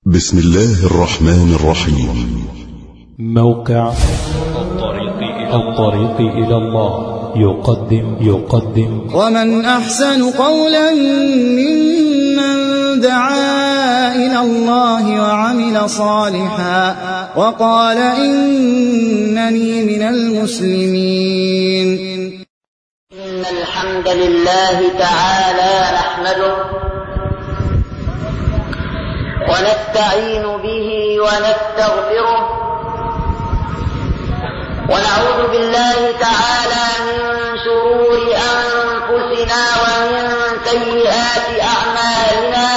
بسم الله الرحمن الرحيم. موقع الطريق إلى الله يقدم ومن أحسن قولا ممن دعا إلى الله وعمل صالحا وقال إنني من المسلمين. إن الحمد لله تعالى نحمده ونستعين به ونستغفره ونعوذ بالله تعالى من شرور أنفسنا ومن سيئات أعمالنا.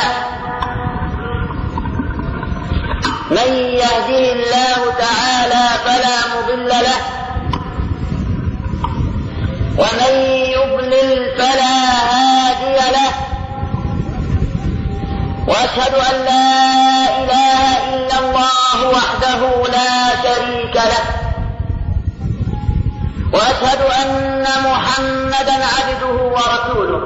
من يهده الله تعالى فلا مضل له ومن يضلل فلا هادي له، وأشهد أن لا إله إلا الله وحده لا شريك له، وأشهد أن محمدا عبده ورسوله.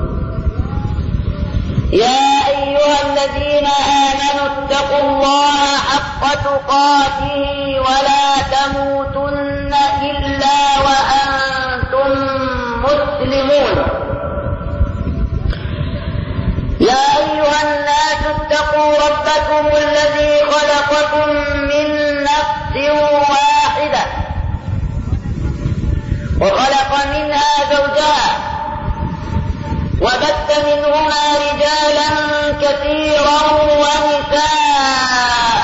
يا أيها الذين آمنوا اتقوا الله حق تقاته ولا تموتن إلا وأنتم مسلمون. يا أيها الناس اتقوا ربكم الذي خلقكم من نفس واحدة وخلق منها زوجها وبث منهما رجالا كثيرا ونساء.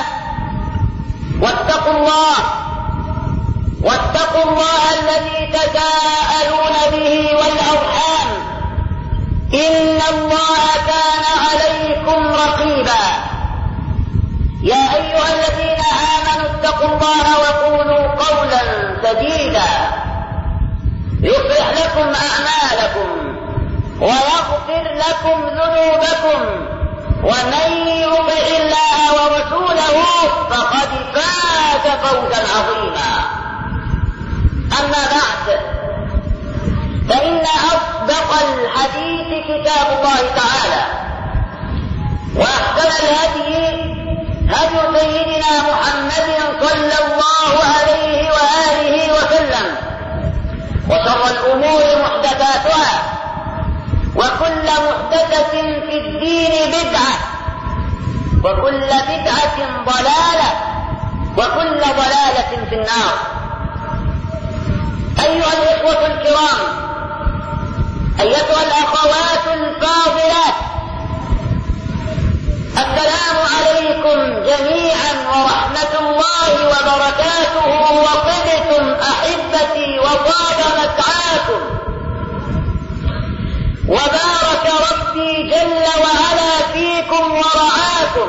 واتقوا الله الذي تساءلون به والأرحام إن الله كان عليكم رقيبا. يا أيها الذين آمنوا اتقوا الله وقولوا قولا سديدا يصلح لكم أعمالكم ويغفر لكم ذنوبكم، ومن يطع الله ورسوله فقد فاز فوزا عظيما. أما بعد، فإن أصدق الحديث كتاب الله تعالى، وأحسن الهدي هدي سيدنا محمد صلى الله عليه وآله وسلم، وشر الأمور محدثاتها، وكل محدثة في الدين بدعة، وكل بدعة ضلالة، وكل ضلالة في النار. أيها الإخوة الكرام، أيتها الأخوات الفاضلات، السلام عليكم جميعا ورحمة الله وبركاته، وطبتم أحبتي وطاب مسعاكم، وبارك ربي جل وعلا فيكم ورعاكم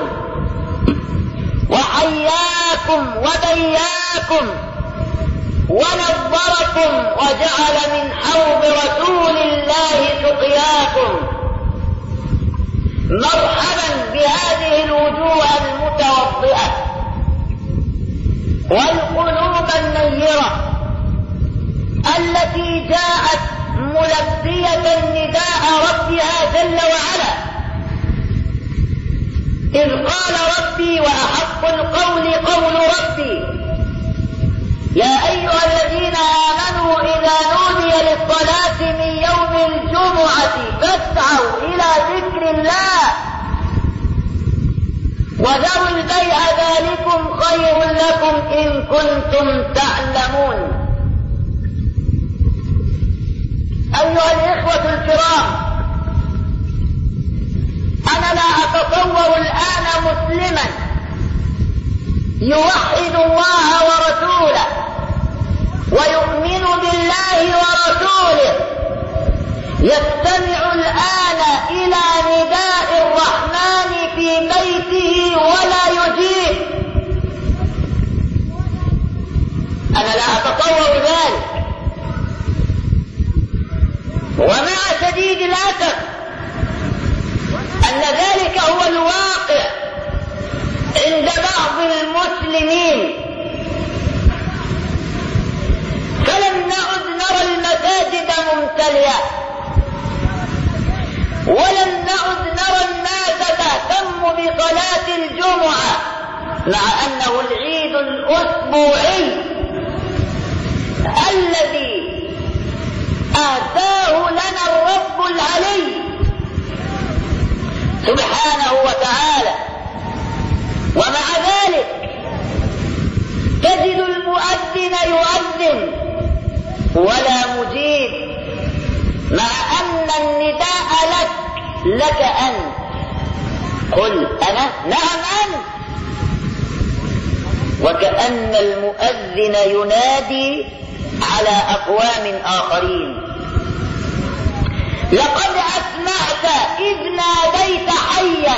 وحياكم وبياكم ونظركم وجعل من حوض رسول الله سقياكم. مرحبا بهذه الوجوه المتوضئة والقلوب النيرة التي جاءت ملبية نداء ربها جل وعلا، إذ قال ربي وأحق القول قول ربي: يا أيها الذين آمنوا إذا نودي للصلاة من يوم الجمعة فاسعوا إلى ذكر الله وذروا البيع ذلكم خير لكم إن كنتم تعلمون. أيها الإخوة الكرام، أنا لا أتصور الآن مسلما يوحد الله ورسوله ويؤمن بالله ورسوله يستمع الآن إلى نداء الرحمن في بيته ولا يجيب. أنا لا أتصور ذلك، ومع شديد الأسف أن ذلك هو الواقع عند بعض المسلمين. فلم نعد نرى المساجد ممتلئة، ولم نعد نرى الناس تهتم بصلاة الجمعة مع أنه العيد الأسبوعي الذي آتاه لنا الرب العلي سبحانه وتعالى. ومع ذلك تجد المؤذن يؤذن ولا مجيب، مع أن النداء لك أنت. قل أنا، نعم أنت. وكأن المؤذن ينادي على أقوام آخرين. لقد أسمعت إذ ناديت حيا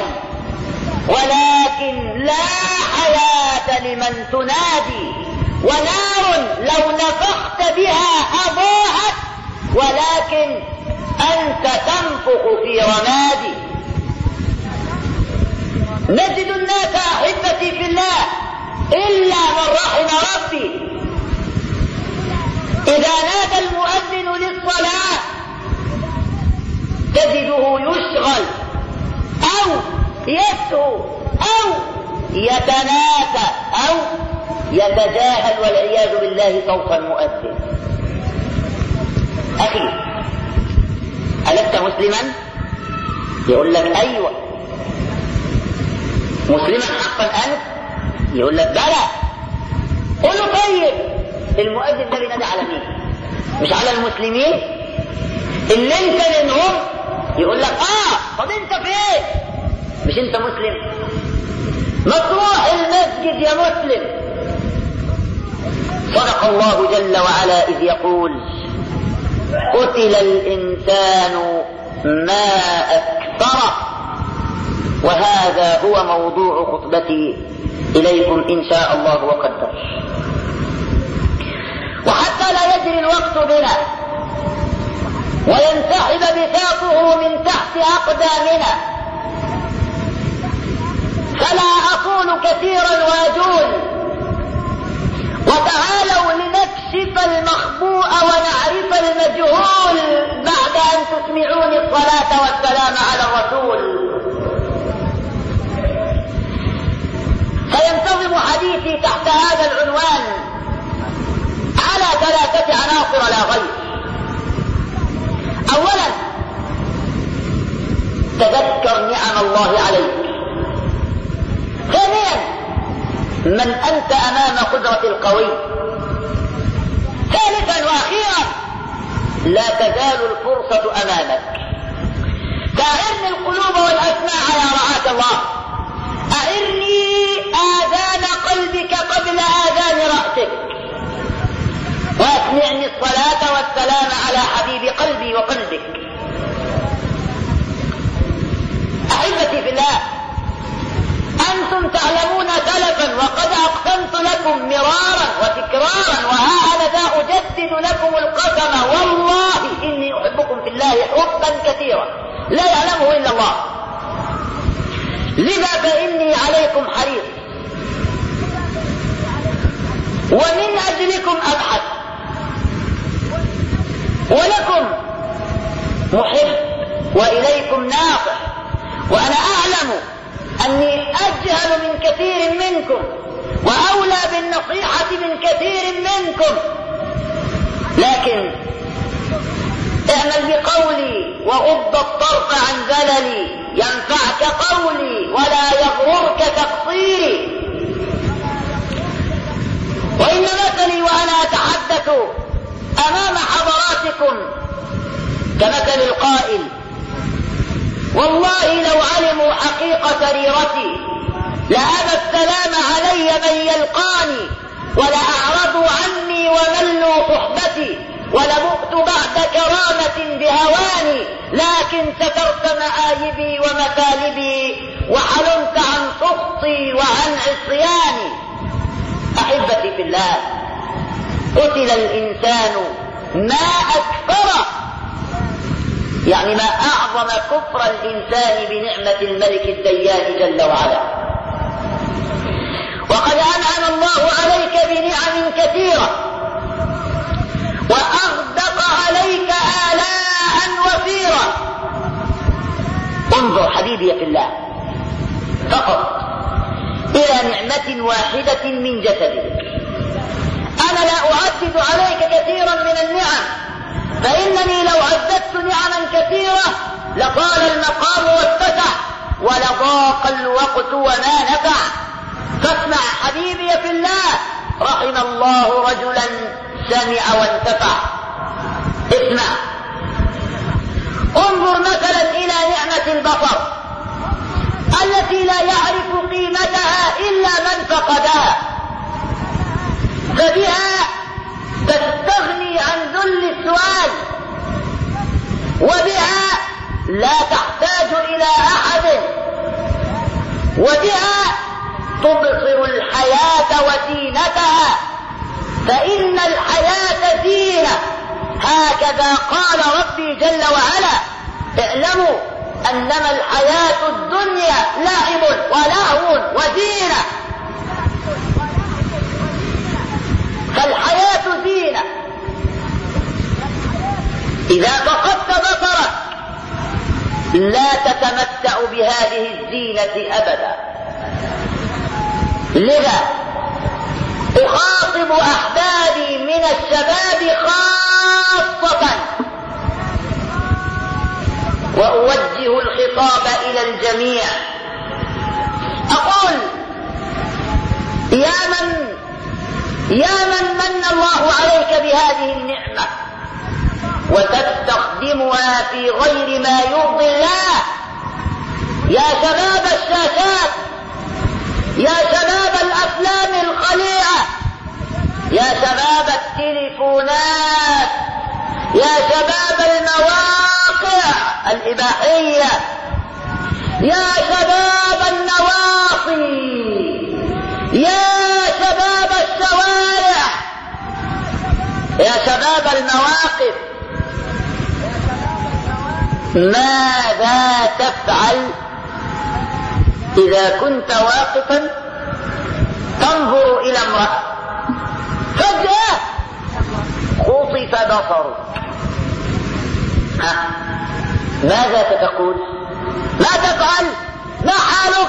ولكن لا حياة لمن تنادي، ونار لو نفخت بها أضاءت ولكن أنت تنفخ في رمادي. نجد الناس أحبتي في الله إلا من رحم ربي إذا نادى المؤذن للصلاة تجده يشغل أو يسهو أو يتناسى أو يتجاهل والعياذ بالله صوت المؤذن. أخي، ألست مسلما؟ يقول لك أيوة. مسلما حقا أنت؟ يقول لك بلى. قل له طيب المؤذن ده بينادي على مين؟ مش على المسلمين اللي انت منهم؟ يقول لك طب انت فين؟ مش انت مسلم؟ ما تروح المسجد يا مسلم. صدق الله جل وعلا إذ يقول قتل الإنسان ما أكثره. وهذا هو موضوع خطبتي إليكم إن شاء الله وقدر. وحتى لا يجري الوقت بنا وينسحب بساطه من تحت أقدامنا فلا أقول كثيرا وأجول. وتعالوا لنكشف المخبوء ونعرف المجهول بعد أن تسمعوني الصلاة والسلام على الرسول. سينتظم حديثي تحت هذا العنوان على 3 عناصر لا غير. أولا، تذكر نعم الله عليك. ثانيا، من أنت أمام قدرة القوي. ثالثا وأخيرا، لا تزال الفرصة أمامك. فأعرني القلوب والأسماع يا رعاك الله. أعرني آذان قلبك قبل آذان رأسك، وأسمعني الصلاة والسلام على حبيب قلبي وقلبك. أحبتي في الله، أنتم تعلمون سلفا وقد أقسمت لكم مرارا وتكرارا، وها أنا ذا أجدد لكم القسم والله إني أحبكم في الله حبا كثيرا لا يعلمه إلا الله. لذا فإني عليكم حريص ومن أجلكم أبحث ولكم محب وإليكم ناصح. وأنا أعلم أني أجهل من كثير منكم وأولى بالنصيحة من كثير منكم، لكن اعمل بقولي وغض الطرف عن زللي ينفعك قولي ولا يغررك تقصيري. وإن مثلي وأنا أتحدث أمام حضراتكم كمثل القائل: والله لو علموا حقيقة سريرتي لأبى السلام علي من يلقاني، ولأعرضوا عني وملوا صحبتي، ولبؤت بعد كرامة بهواني، لكن سترت معايبي ومثالبي وحلمت عن سخطي وعن عصياني. أحبتي في الله، قتل الإنسان ما أكفره، يعني ما أعظم كفر الإنسان بنعمة الملك الديان جل وعلا. وقد أنعم الله عليك بنعم كثيرة وأغدق عليك آلاء وفيرة. انظر حبيبي في الله، فقط إلى نعمة واحدة من جسدك. أنا لا أعدد عليك كثيرا من النعم، فإنني لو عددت نعما كثيرة لطال المقام واتسع ولضاق الوقت وما نفع. فاسمع حبيبي في الله، رحم الله رجلا سمع وانتفع. اسمع، انظر مثلا إلى نعمة البصر التي لا يعرف قيمتها إلا من فقدها، فبها تستغني عن ذل السؤال، وبها لا تحتاج إلى أحد، وبها تبصر الحياة وزينتها، فإن الحياة زينة. هكذا قال ربي جل وعلا: اعلموا أنما الحياة الدنيا لعب ولهو وزينة. فالحياة زينة. إذا فقدت بصرك لا تتمتع بهذه الزينة أبدا. لذا أخاطب أحبابي من الشباب خاصة، وأوجه الخطاب إلى الجميع، أقول: يا من من الله عليك بهذه النعمة وتستخدمها في غير ما يرضي الله. يا شباب الشاشات، يا شباب الأفلام الخليعة، يا شباب التليفونات، يا شباب المواقع الإباحية، يا شباب النواصي، يا شباب الشوارع، يا شباب المواقف، ماذا تفعل إذا كنت واقفا تنظر إلى امرأة فجأة خطف بصرك؟ ماذا ستقول؟ ما تفعل؟ ما حالك؟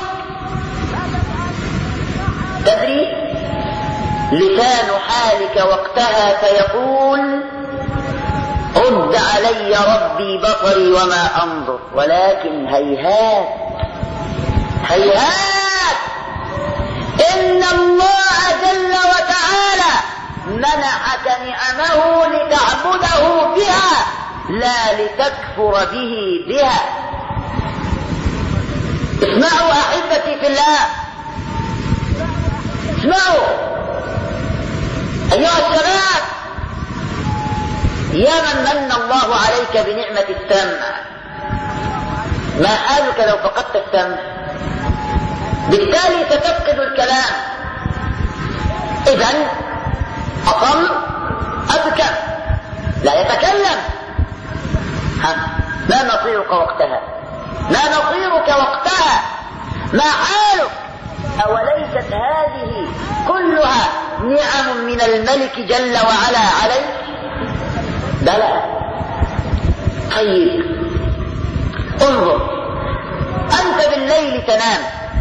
تدري لسان حالك وقتها سيقول: رد علي ربي بصري وما أنظر. ولكن هيهات هيهات، إن الله جل وتعالى منحك نعمه لتعبده بها لا لتكفر به بها. اسمعوا أحبتي في الله، اسمعوا أيها الشباب، يا من من الله عليك بنعمة السمع، ما حالك لو فقدت السمع؟ بالتالي ستفقد الكلام. إذن أصم أبكم لا يتكلم. ما مصيرك وقتها؟ ما مصيرك وقتها؟ ما حالك؟ أوليست هذه كلها نعم من الملك جل وعلا عليك؟ بلى. طيب انظر، أنت بالليل تنام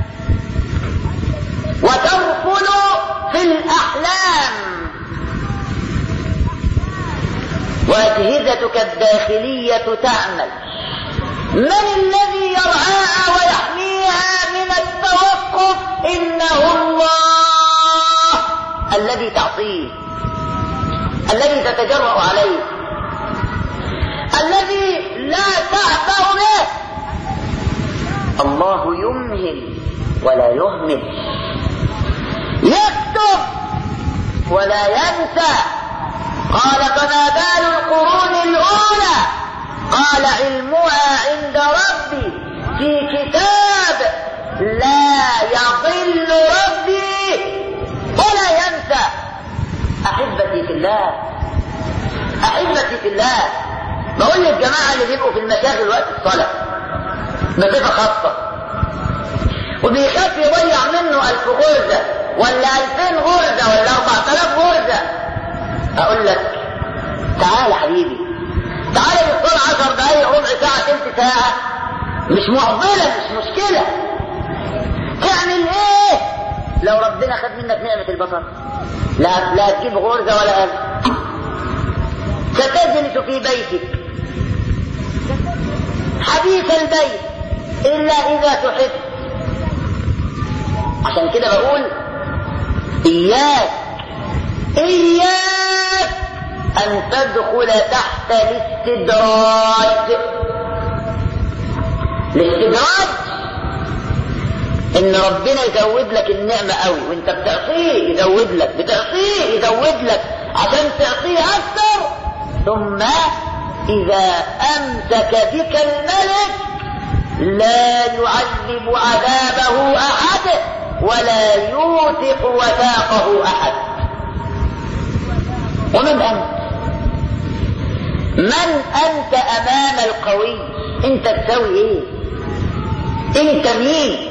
وترفل في الأحلام، وأجهزتك الداخلية تعمل. من الذي يرعاها ويحميها من التوقف؟ إنه الله الذي تعصيه، الذي تتجرأ عليه، الذي لا تعبأ به. الله يمهل ولا يهمل، يكتب ولا ينسى. قال: فما بال القرون الأولى؟ قال: علمها عند ربي في كتاب لا يضل ربي ولا ينسى. أحبتي في الله، أحبتي في الله، بقول للجماعة اللي بيبقوا في المشاغل وقت الصلاة بصفة خاصة وبيخاف يضيع منه 1000 غرزة ولا 2000 غرزة ولا 4000 غرزة، أقول لك: تعال حبيبي، تعال للصلاة 10 دقايق، ربع ساعة، تلت ساعة، مش معضلة، مش مشكلة. تعمل ايه؟ لو ربنا خد منك نعمة البصر لا تجيب غرزة ولا قلب. ستجلس في بيتك حديث البيت إلا إذا تحب. عشان كده بقول إياك أن تدخل تحت الاستدراج. الاستدراج إن ربنا يزود لك النعمة قوي وإنت بتعصيه يزود لك، بتعصيه يزود لك عشان تعصيه أكثر، ثم إذا أمسك بك الملك لا يعذب عذابه أحد ولا يوثق وثاقه أحد. ومن أنت؟ من أنت أمام القوي؟ أنت تسوي إيه؟ أنت مين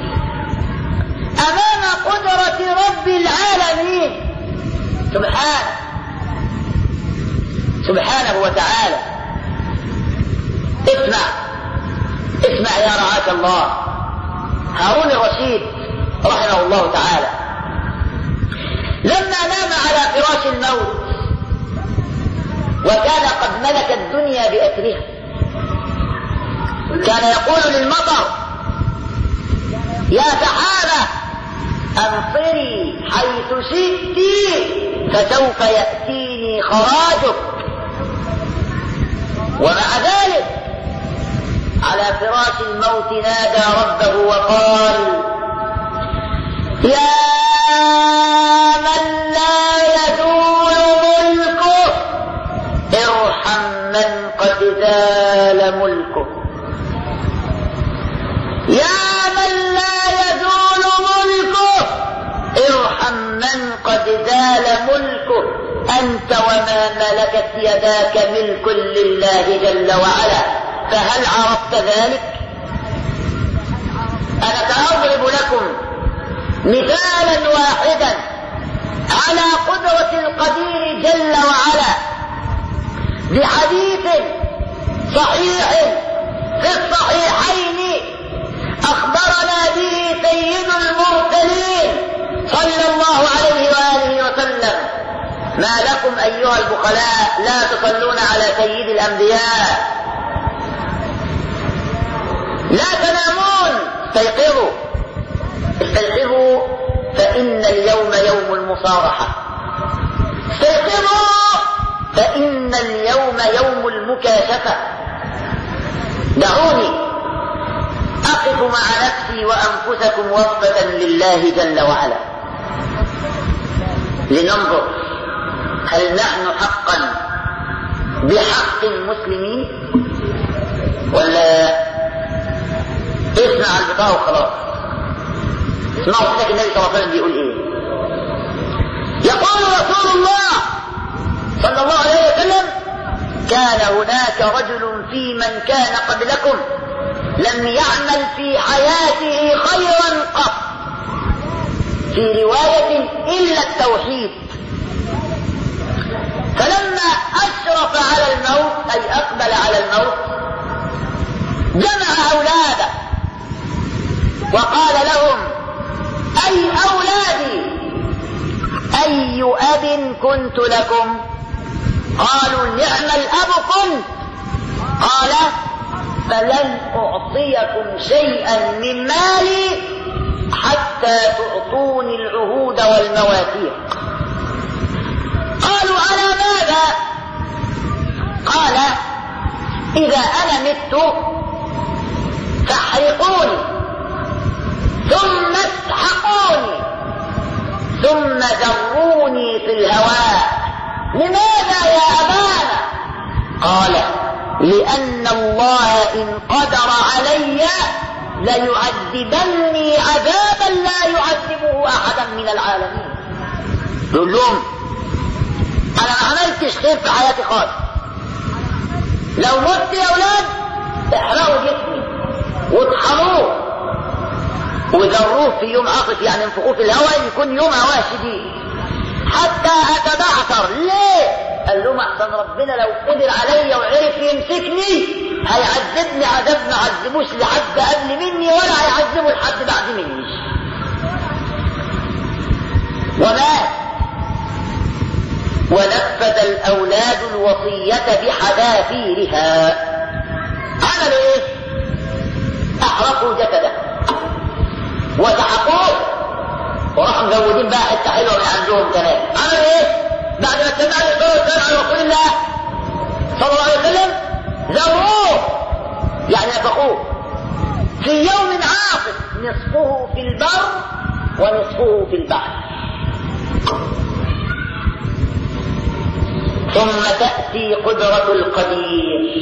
أمام قدرة رب العالمين سبحانه وتعالى؟ اسمع يا رعاك الله. هارون الرشيد رحمه الله تعالى لما نام على فراش الموت وكان قد ملك الدنيا بأسرها، كان يقول للمطر: يا سحابة أمطري حيث شئت فسوف يأتيني خراجك. ومع ذلك على فراش الموت نادى ربه وقال: يا من لا يزول ملكه ارحم من قد زال ملكه. يا من لا يزول ملكه ارحم من قد زال ملكه. أنت وما ملكت يداك ملك لله جل وعلا، فهل عرفت ذلك؟ أنا سأضرب لكم مثالا واحدا على قدرة القدير جل وعلا بحديث صحيح في الصحيحين أخبرنا به سيد المرسلين صلى الله عليه وآله وسلم: ما لكم أيها البخلاء لا تصلون على سيد الأنبياء؟ لا تنامون، استيقظوا فإن اليوم يوم المصارحة. استيقظوا فإن اليوم يوم المكاشفة. دعوني أقف مع نفسي وأنفسكم وقفة لله جل وعلا لننظر هل نحن حقا بحق المسلمين ولا اسمع البطاقة وخلاص. اسمعوا كده النبي صلى الله عليه وسلم بيقول ايه. يقول رسول الله صلى الله عليه وسلم: كان هناك رجل في من كان قبلكم لم يعمل في حياته خيرا قط، في رواية إلا التوحيد، فلما أشرف على الموت أي أقبل على الموت جمع أولاده وقال لهم: أي أولادي أي أب كنت لكم؟ قالوا: نعم الأب كنت. قال: فلن أعطيكم شيئا من مالي حتى تعطوني العهود والمواثيق. قالوا: على ماذا؟ قال: إذا أنا مت فاحرقوني ثم اسحقوني ثم ذروني في الهواء. لماذا يا أبانا؟ قال: لأن الله إن قدر علي ليعذبني عذابا لا يعذبه أحدا من العالمين. يقول لهم: أنا ما عملتش خير في حياتي خالص، لو مت يا أولاد احرقوا جسمي واطحنوه وذروه في يوم عاصف، يعني انفخوه في الهواء يكون يوم هواء شديد حتى أتبعثر. ليه؟ قال لهم: أحسن ربنا لو قدر علي وعرف يمسكني هيعذبني عذاب ما عذبوش لحد قبل مني ولا هيعذبه لحد بعد مني. نادوا الوصية بحذافيرها. عملوا ايه؟ احرقوا جسده وسحقوه وراحوا مزودين بقى حته حلوه من عندهم كمان. عملوا ايه؟ بعد ما سمعوا الصلاه على رسول الله صلى الله عليه وسلم زوروه، يعني نفخوه في يوم عاصف، نصفه في البر ونصفه في البحر. ثم تأتي قدرة القدير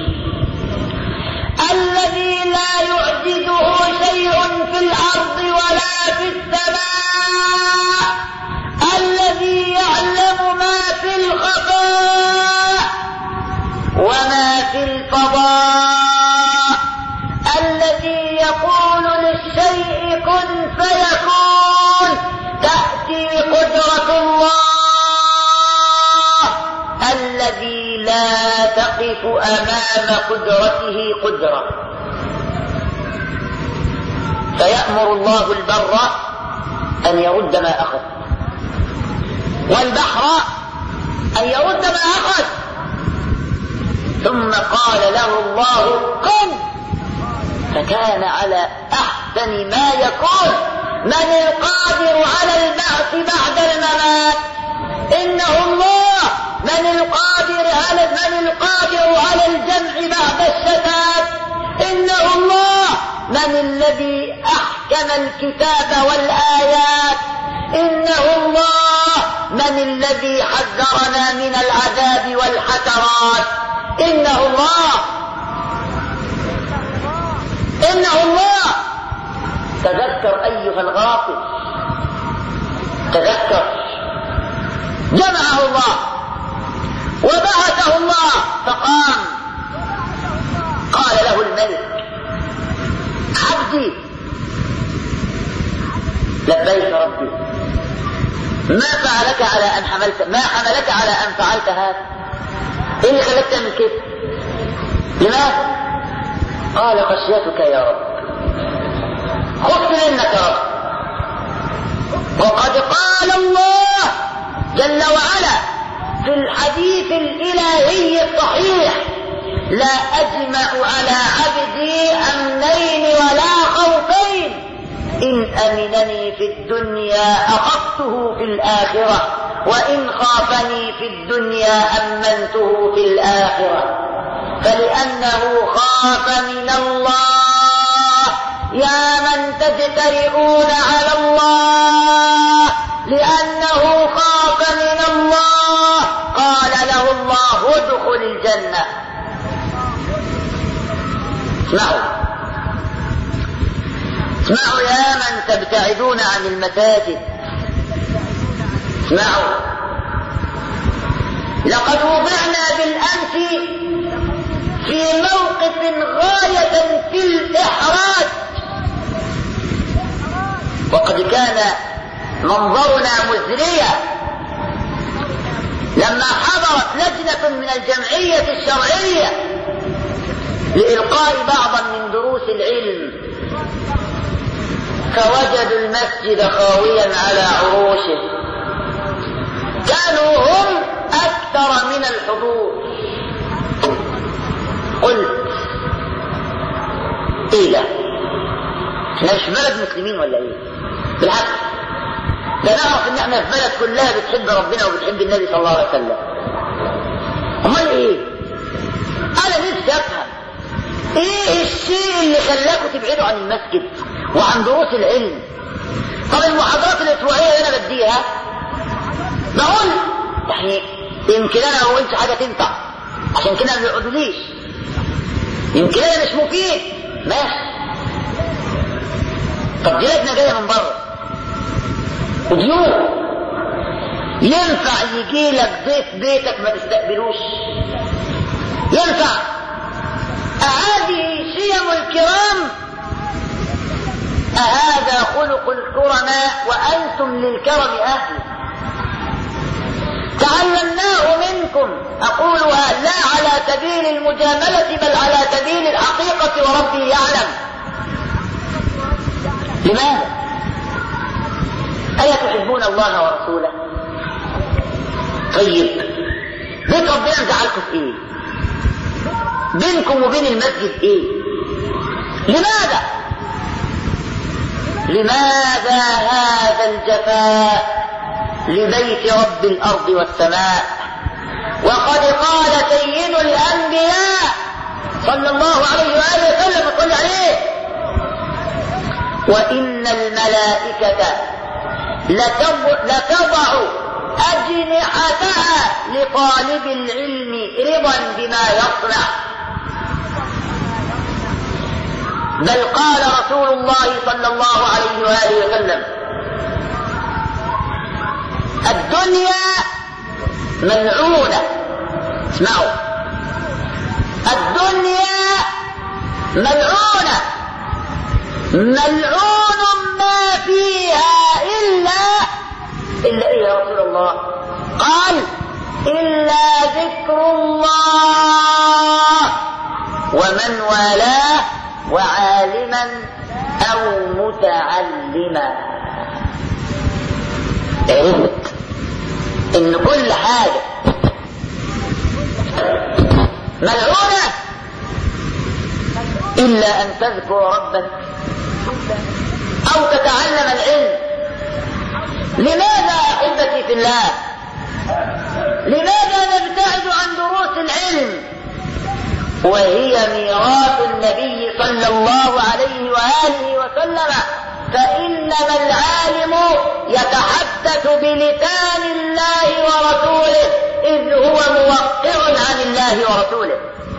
الذي لا يعجزه شيء في الأرض ولا في السماء، الذي يعلم ما في الخفاء وما في الفضاء، الذي يقول للشيء كن فيكون، تأتي قدرة الله الذي لا تقف أمام قدرته قدرة. فيأمر الله البر أن يرد ما أخذ، والبحر أن يرد ما أخذ، ثم قال له الله كن فكان على أحسن ما يكون. من القادر على البعث بعد الممات؟ إنه الله. من القادر على الجمع بعد الشتات؟ إنه الله. من الذي أحكم الكتاب والآيات؟ إنه الله. من الذي حذرنا من العذاب والحسرات؟ إنه الله. إنه الله. تذكر أيها الغافل، تذكر. جمعه الله وبعثه الله فقام. قال له الملك عبدي لبيك ربي، ما حملك على أن فعلت هذا؟ إيه اللي خليك تعمل كده؟ لماذا؟ قال خشيتك يا رب، خفت منك يا رب. وقد قال الله جل وعلا في الحديث الإلهي الصحيح لا أجمع على عبدي أمنين ولا خوفين، إن أمنني في الدنيا أخفته في الآخرة، وإن خافني في الدنيا أمنته في الآخرة. فلأنه خاف من الله يا من تجترئون على الله، لأنه خاف من الله قال له الله ادخل الجنة. اسمعوا يا من تبتعدون عن المساجد، اسمعوا. لقد وضعنا بالأمس في موقف غاية في الإحراج، وقد كان منظرنا مزريا لما حضرت لجنة من الجمعية الشرعية لإلقاء بعضا من دروس العلم، فوجدوا المسجد خاويا على عروشه. كانوا هم أكثر من الحضور. قلت إيه ده؟ احنا مش بلد مسلمين ولا إيه؟ بالعكس، ده نعرف إن احنا في بلد كلها بتحب ربنا وبتحب النبي صلى الله عليه وسلم. أمال إيه؟ أنا نفسي أفهم إيه الشيء اللي خلاكم تبعدوا عن المسجد وعن دروس العلم؟ طب المحاضرات الأسبوعية اللي أنا بديها بقول يعني يمكن أنا ما قلتش حاجة تنفع عشان كده ما بيقعدوليش، يمكن أنا مش مفيد، ماشي. طب دي لجنة جاية من بره وضيوف، ينفع يجي لك ضيف بيتك ما تستقبلوش؟ ينفع؟ أهذه شيم الكرام؟ أهذا خلق الكرماء وأنتم للكرم أهل؟ تعلمناه منكم، أقولها لا على سبيل المجاملة بل على سبيل الحقيقة وربي يعلم. لماذا؟ ألا تحبون الله ورسوله؟ طيب بيت ربنا مزعلكم في ايه؟ بينكم وبين المسجد ايه؟ لماذا هذا الجفاء لبيت رب الارض والسماء؟ وقد قال سيد الانبياء صلى الله عليه وآله وسلم وصل عليه: وإن الملائكة لتضع أجنحتها لطالب العلم رضا بما يصنع. بل قال رسول الله صلى الله عليه وآله وسلم: الدنيا ملعونة. اسمعوا، الدنيا ملعونة، ملعون ما فيها إلا إيه يا رسول الله؟ قال: إلا ذكر الله ومن والاه وعالما أو متعلما. عرفت إن كل حاجة ملعونة إلا أن تذكر ربك أو تتعلم العلم. لماذا أحبتي في الله؟ لماذا نبتعد عن دروس العلم وهي ميراث النبي صلى الله عليه وآله وسلم؟ فإنما العالم يتحدث بلسان الله ورسوله إذ هو موقع عن الله ورسوله.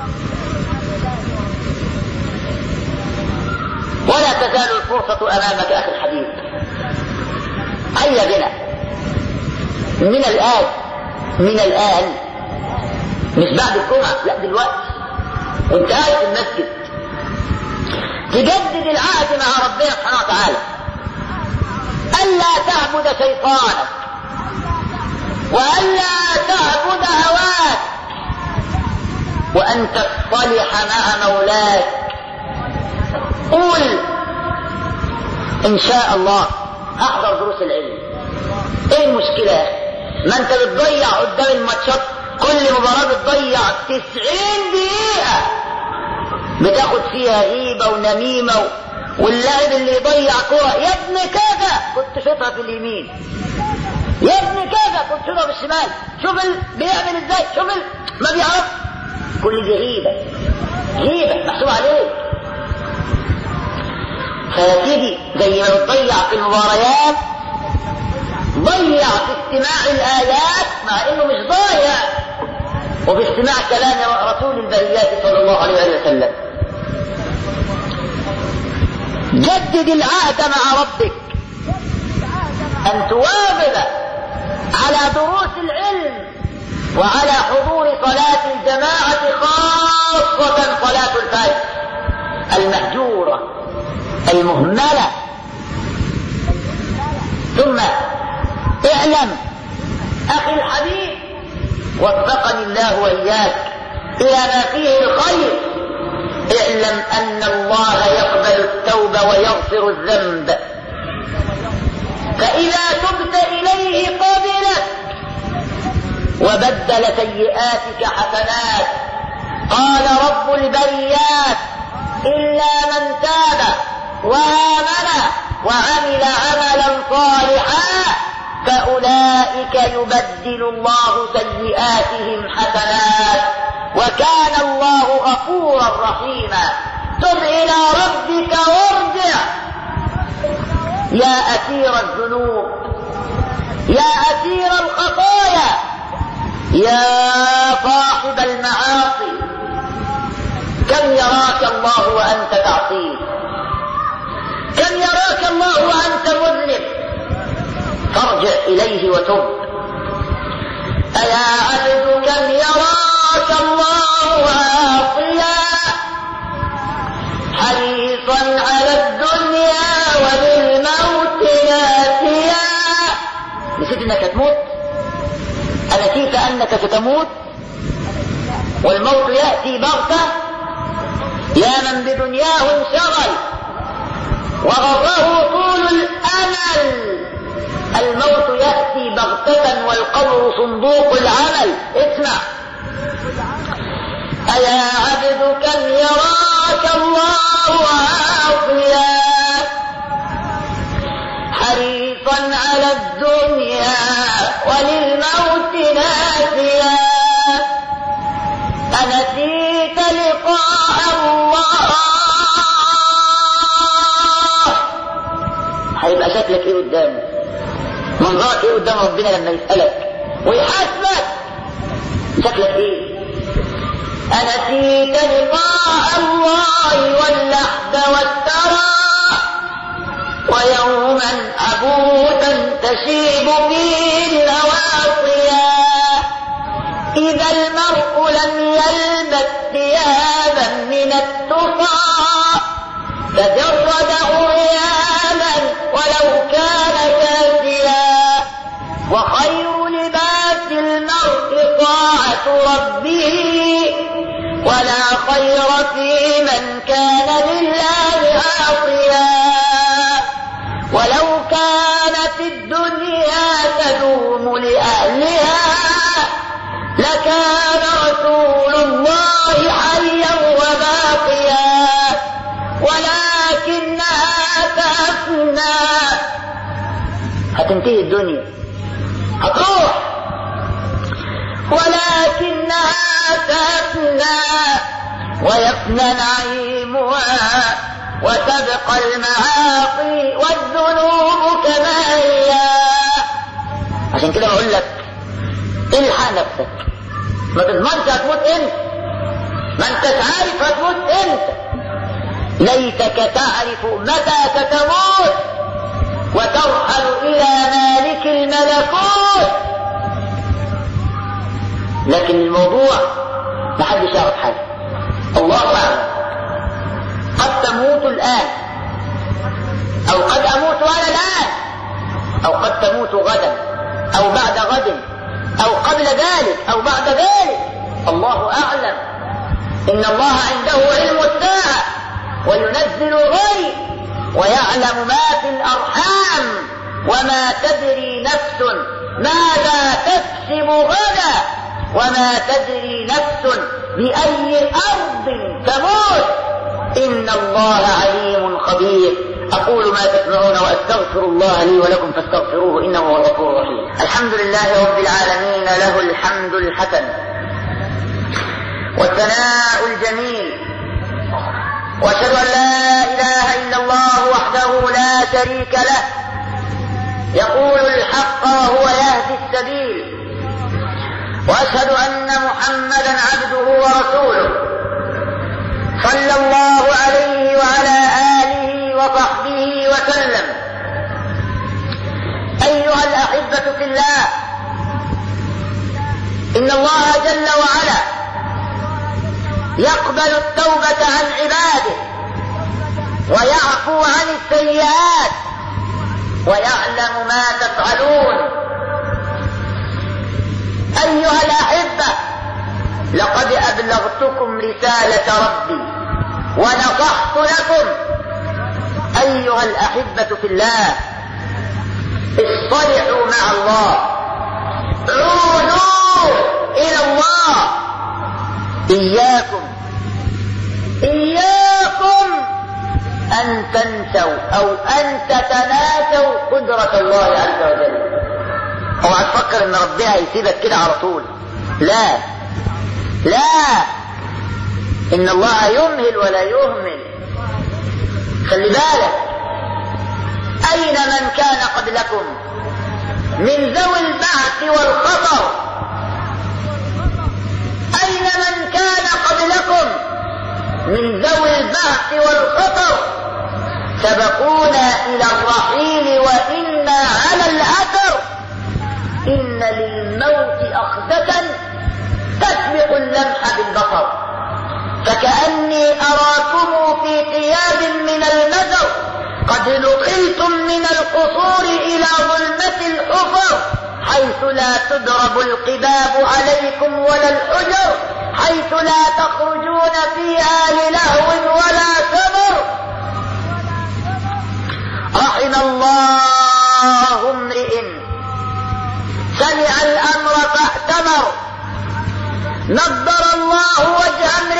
ولا تزال الفرصة أمامك أخي الحبيب. هيا بنا من الآن مش بعد الجمعة، لا دلوقتي وانت قاعد في المسجد تجدد العهد مع ربنا سبحانه وتعالى ألا تعبد شيطانك وألا تعبد هواك وأن تصطلح مع مولاك. قول إن شاء الله أحضر دروس العلم. إيه المشكلة؟ ما أنت بتضيع قدام الماتشات، كل مباراة بتضيع 90 دقيقة بتاخد فيها غيبة ونميمة واللاعب اللي يضيع كرة: يا ابن كذا كنت شوطها في اليمين، يا ابن كذا كنت شوطها في الشمال، شوف بيعمل ازاي، شوف ما بيعرف. كل دي غيبة محسوب عليه. فتيجي زي ما بتضيع في المباريات ضيع في استماع الآيات مع انه مش ضايع، وفي استماع كلام رسول البريات صلى الله عليه وسلم. جدد العهد مع ربك أن تواظب على دروس العلم وعلى حضور صلاة الجماعة، خاصة صلاة الفجر المهجورة المهملة. ثم اعلم أخي الحبيب وفقني الله وإياك إلى ما فيه الخير، اعلم أن الله يقبل التوبة ويغفر الذنب، فإذا تبت إليه قبلك وبدل سيئاتك حسنات. قال رب البريات: إلا من تاب وآمن وعمل عملا صالحا فأولئك يبدل الله سيئاتهم حسنات وكان الله غفورا رحيما. تب إلى ربك وارجع يا أسير الذنوب، يا أسير الخطايا، يا صاحب المعاصي. كم يراك الله وأنت تعصيه، كم يراك الله وأنت مذنب، فارجع إليه وتب. أيا عبد كم يراك الله عاصيا حريصا على الدنيا وبالموت ناسيا. نسيت انك تموت؟ أنسيت أنك ستموت والموت يأتي بغتة؟ يا من بدنياه انشغل وغره طول الأمل، الموت يأتي بغتة والقبر صندوق العمل. اسمع، أيا عبد كم يراك الله عاصيا حريصا على الدنيا وللموت ناسيا أنسيت لقاء الله. هيبقى شكلك ايه قدامه؟ منظرك ايه قدام ربنا لما يسألك ويحاسبك؟ شكلك ايه؟ أنسيت لقاء الله واللحد والثرى ويوما عبوسا تشيب فيه النواصيا إذا المرء لم يلبس ثيابا من التقى تجرد عريانا ولو كان كاسيا وخير لباس المرء طاعة ربه ولا خير في من كان لله عاصيا ولو كانت الدنيا تدوم لأهلها لكان رسول الله حيا وباقيا ولكنها تفنى. هتنتهي الدنيا هتروح ولكنها تفنى ويفنى نعيمها وتبقى المعاصي والذنوب كما هي. عشان كده بقول لك الحق نفسك، ما تضمنش هتموت امتى، ما انتش عارف هتموت امتى. ليتك تعرف متى ستموت وترحل الى مالك الملكوت. لكن الموضوع محدش يعرف حاجه، الله اعلم. قد تموت الان او قد اموت انا الان او قد تموت غدا او بعد غد او قبل ذلك او بعد ذلك، الله اعلم. ان الله عنده علم الساعه وينزل الغيب ويعلم ما في الارحام وما تدري نفس ماذا تكسب غدا وما تدري نفس باي ارض تموت. ان الله عليم خبير. اقول ما تسمعون واستغفر الله لي ولكم فاستغفروه انه هو الغفور الرحيم. الحمد لله رب العالمين، له الحمد الحسن والثناء الجميل، واشهد ان لا اله الا الله وحده لا شريك له يقول الحق وهو يهدي السبيل، واشهد ان محمدا عبده ورسوله صلى الله عليه وعلى آله وصحبه وسلم. أيها الأحبة في الله، إن الله جل وعلا يقبل التوبة عن عباده ويعفو عن السيئات ويعلم ما تفعلون. أيها الأحبة، لقد أبلغتكم رسالة ربي ونصحت لكم. أيها الأحبة في الله، اصطلحوا مع الله، عودوا إلى الله. إياكم أن تنسوا أو أن تتناسوا قدرة الله عز وجل. اوعى تفكر ان ربنا هيسيبك كده على طول، لا، إن الله يمهل ولا يهمل. خلي بالك، أين من كان قبلكم من ذوي البعث والخطر؟ أين من كان قبلكم من ذوي البعث والخطر؟ سبقونا إلى الرحيل وإنا على الأثر. إن للموت أخذة تسبق اللمح بالبصر، فكأني أراكم في ثياب من المدر قد نقلتم من القصور إلى ظلمة الحفر، حيث لا تضرب القباب عليكم ولا الحجر، حيث لا تخرجون فيها للهو ولا سمر. رحم الله امرئ سمع الأمر فأتمر، نضر الله وجه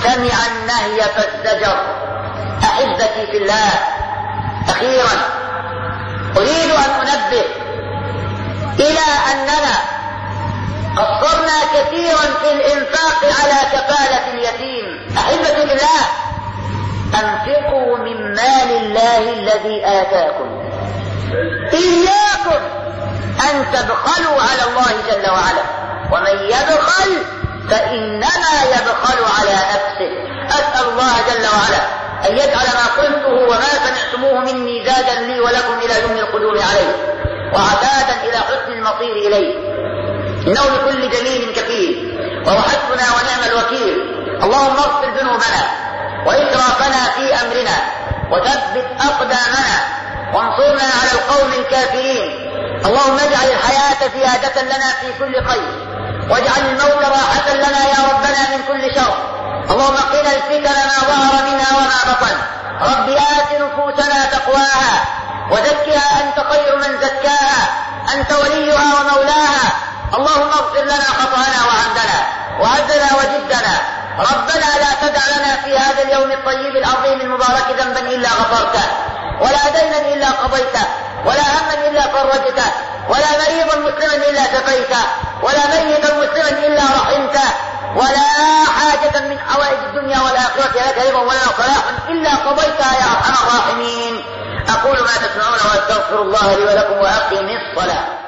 سمع النهي فازدجر. أحبتي في الله، أخيرا أريد أن أنبه إلى أننا قصرنا كثيرا في الإنفاق على كفالة اليتيم. أحبتي في الله، أنفقوا من مال الله الذي آتاكم. إياكم أن تبخلوا على الله جل وعلا، ومن يبخل فإنما يبخل على نفسه. أسأل الله جل وعلا أن يجعل ما قلته وما سمعتموه مني زادا لي ولكم إلى يوم القدوم عليه، وعتادا إلى حسن المصير إليه، إنه لكل جميل كفيل، وهو حسبنا ونعم الوكيل. اللهم اغفر ذنوبنا وإسرافنا في أمرنا، وثبت أقدامنا، وانصرنا على القوم الكافرين. اللهم اجعل الحياة زيادة لنا في كل خير، واجعل الموت راحة لنا يا ربنا من كل شر. اللهم قنا الفتن ما ظهر منها وما بطن. رب آت نفوسنا تقواها وزكها أنت خير من زكاها، أنت وليها ومولاها. اللهم اغفر لنا خطأنا وعمدنا وعدنا وجدنا. ربنا لا تدع لنا في هذا اليوم الطيب العظيم المبارك ذنبا إلا غفرته، ولا دينا إلا قضيته، ولا هما إلا فرجته، ولا مريضا مسلما إلا شفيته، ولا ميتا مسلما إلا رحمته، ولا حاجة من حوائج الدنيا والآخرة لك رضا ولا صلاح إلا قضيتها يا أرحم الراحمين. أقول ما تسمعون وأستغفر الله لي ولكم وأقم الصلاة.